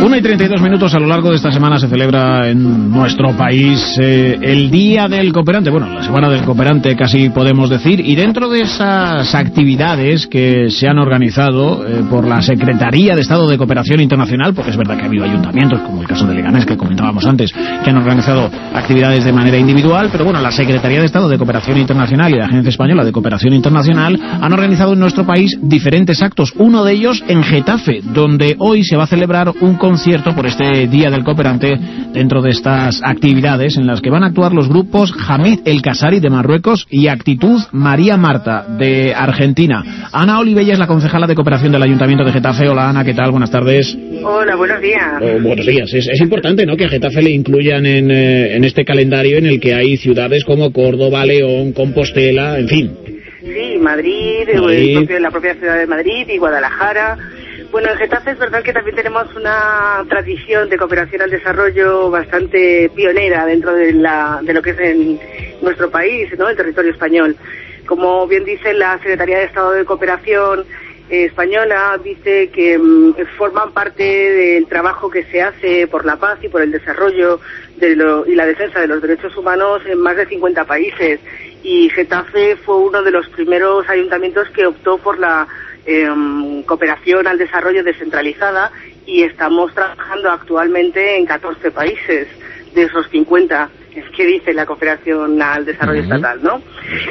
1:32 a lo largo de esta semana se celebra en nuestro país el Día del Cooperante, bueno, la Semana del Cooperante casi podemos decir, y dentro de esas actividades que se han organizado por la Secretaría de Estado de Cooperación Internacional, porque es verdad que ha habido ayuntamientos, como el caso de Leganés que comentábamos antes, que han organizado actividades de manera individual, pero bueno, la Secretaría de Estado de Cooperación Internacional y la Agencia Española de Cooperación Internacional han organizado en nuestro país diferentes actos, uno de ellos en Getafe, donde hoy se va a celebrar un concierto por este Día del Cooperante dentro de estas actividades en las que van a actuar los grupos Hamid El Kasari de Marruecos y Actitud María Marta de Argentina. Ana Olivella es la concejala de cooperación del Ayuntamiento de Getafe. Hola Ana, ¿qué tal? Buenas tardes. Hola, buenos días. Buenos días. Es importante, ¿no?, que a Getafe le incluyan en este calendario en el que hay ciudades como Córdoba, León, Compostela, en fin. Sí, Madrid. La propia ciudad de Madrid y Guadalajara. Bueno, en Getafe es verdad que también tenemos una tradición de cooperación al desarrollo bastante pionera dentro de lo que es en nuestro país, ¿no?, el territorio español. Como bien dice la Secretaría de Estado de Cooperación Española, dice que forman parte del trabajo que se hace por la paz y por el desarrollo y la defensa de los derechos humanos en más de 50 países. Y Getafe fue uno de los primeros ayuntamientos que optó por la cooperación al desarrollo descentralizada, y estamos trabajando actualmente en 14 países de esos 50 que dice la cooperación al desarrollo estatal, ¿no?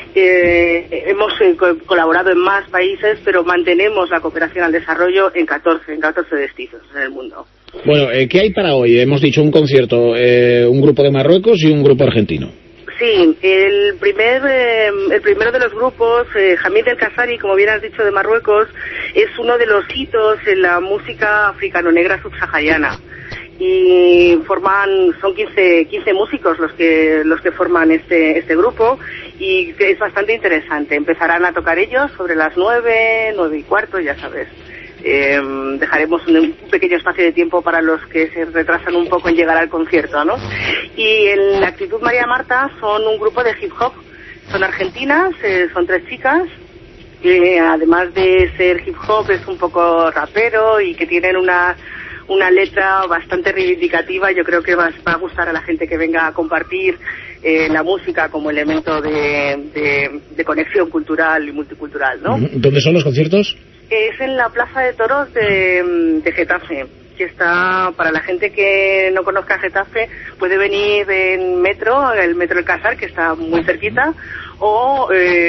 Hemos colaborado en más países, pero mantenemos la cooperación al desarrollo en 14 destinos en el mundo. Bueno, ¿qué hay para hoy? Hemos dicho un concierto, un grupo de Marruecos y un grupo argentino. Sí, el primero de los grupos, Hamid El Kasari, como bien has dicho, de Marruecos, es uno de los hitos en la música africano-negra subsahariana. Y son 15 músicos los que forman este grupo, y es bastante interesante. Empezarán a tocar ellos sobre las 9:15, ya sabes. Dejaremos un pequeño espacio de tiempo para los que se retrasan un poco en llegar al concierto, ¿no? Y en la Actitud María Marta son un grupo de hip hop, son argentinas, son 3 chicas, además de ser hip hop es un poco rapero y que tienen una letra bastante reivindicativa. Yo creo que va a gustar a la gente que venga a compartir la música como elemento de conexión cultural y multicultural, ¿no? ¿Dónde son los conciertos? Es en la Plaza de Toros de Getafe, que está, para la gente que no conozca Getafe, puede venir en metro, el metro El Casar, que está muy cerquita, o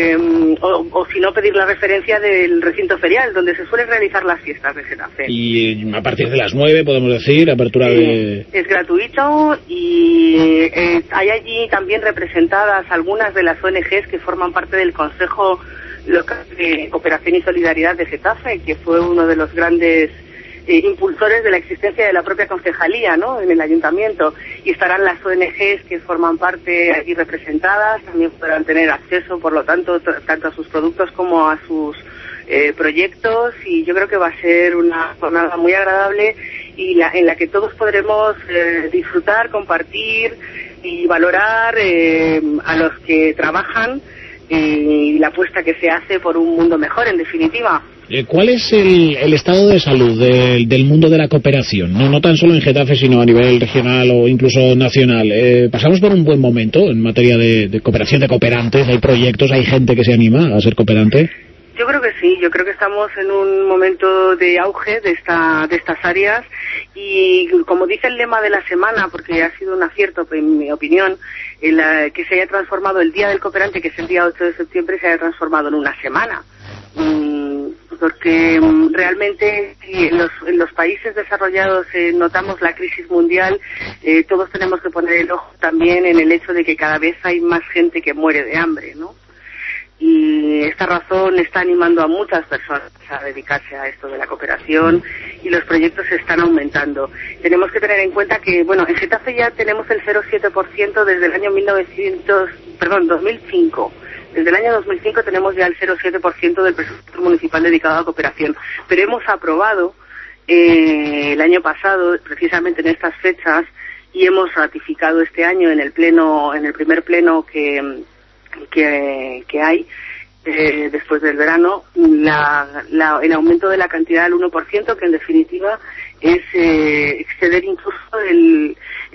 si no, pedir la referencia del recinto ferial, donde se suelen realizar las fiestas de Getafe. Y a partir de las 9, podemos decir, apertura de... Es gratuito, y hay allí también representadas algunas de las ONGs que forman parte del Consejo Local de Cooperación y Solidaridad de Getafe, que fue uno de los grandes impulsores de la existencia de la propia concejalía, ¿no?, en el ayuntamiento. Y estarán las ONGs que forman parte allí representadas, también podrán tener acceso, por lo tanto, tanto a sus productos como a sus proyectos, y yo creo que va a ser una jornada muy agradable y en la que todos podremos disfrutar, compartir y valorar a los que trabajan y la apuesta que se hace por un mundo mejor, en definitiva. ¿Cuál es el estado de salud del mundo de la cooperación? No tan solo en Getafe, sino a nivel regional o incluso nacional. ¿Pasamos por un buen momento en materia de cooperación de cooperantes? ¿Hay proyectos, hay gente que se anima a ser cooperante? Yo creo que sí, yo creo que estamos en un momento de auge de estas áreas, y como dice el lema de la semana, porque ha sido un acierto en mi opinión, que se haya transformado el Día del Cooperante, que es el día 8 de septiembre, se haya transformado en una semana. Porque realmente en los países desarrollados notamos la crisis mundial, todos tenemos que poner el ojo también en el hecho de que cada vez hay más gente que muere de hambre, ¿no? Y esta razón está animando a muchas personas a dedicarse a esto de la cooperación, y los proyectos se están aumentando. Tenemos que tener en cuenta que, bueno, en Getafe ya tenemos el 0,7% desde el año 2005. Desde el año 2005 tenemos ya el 0,7% del presupuesto municipal dedicado a cooperación. Pero hemos aprobado el año pasado, precisamente en estas fechas, y hemos ratificado este año en el primer pleno que hay después del verano, el aumento de la cantidad al 1%, que en definitiva es exceder incluso el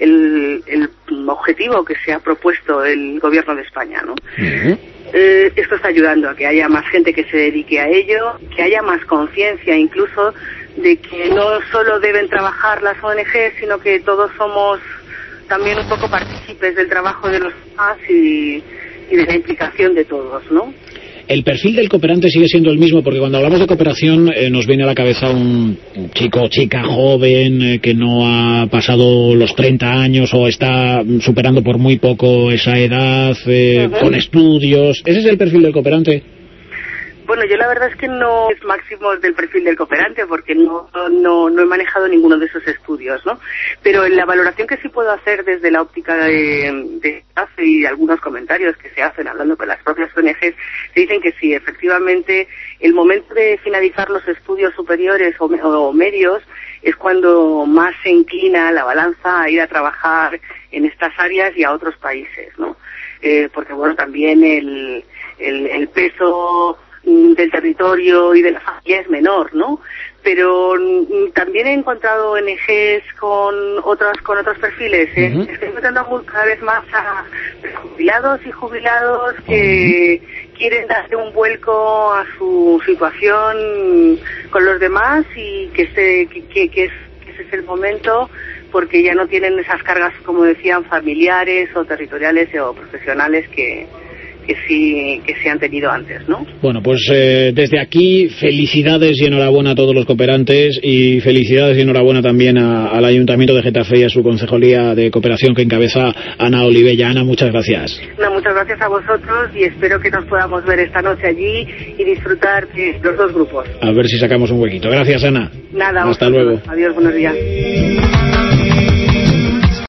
objetivo que se ha propuesto el gobierno de España, ¿no? Esto está ayudando a que haya más gente que se dedique a ello, que haya más conciencia incluso de que no solo deben trabajar las ONG, sino que todos somos también un poco partícipes del trabajo de los demás y de la implicación de todos, ¿no? El perfil del cooperante sigue siendo el mismo, porque cuando hablamos de cooperación nos viene a la cabeza un chico o chica joven que no ha pasado los 30 años o está superando por muy poco esa edad, con estudios. ¿Ese es el perfil del cooperante? Bueno, yo la verdad es que no es máximo del perfil del cooperante porque no he manejado ninguno de esos estudios, ¿no? Pero en la valoración que sí puedo hacer desde la óptica de ACE y algunos comentarios que se hacen hablando con las propias ONGs, se dicen que sí, efectivamente, el momento de finalizar los estudios superiores o medios es cuando más se inclina la balanza a ir a trabajar en estas áreas y a otros países, ¿no? Porque, bueno, también el peso del territorio y de la familia es menor, ¿no? Pero también he encontrado ONGs con otros perfiles, estoy encontrando cada vez más a jubilados y jubilados que quieren darle un vuelco a su situación con los demás y que ese es el momento, porque ya no tienen esas cargas, como decían, familiares o territoriales o profesionales que sí han tenido antes, ¿no? Bueno, pues desde aquí felicidades y enhorabuena a todos los cooperantes y felicidades y enhorabuena también al Ayuntamiento de Getafe y a su Concejalía de Cooperación que encabeza Ana Olivella. Ana, muchas gracias. No, muchas gracias a vosotros y espero que nos podamos ver esta noche allí y disfrutar de los dos grupos. A ver si sacamos un huequito. Gracias, Ana. Nada, hasta luego. Adiós, buenos días.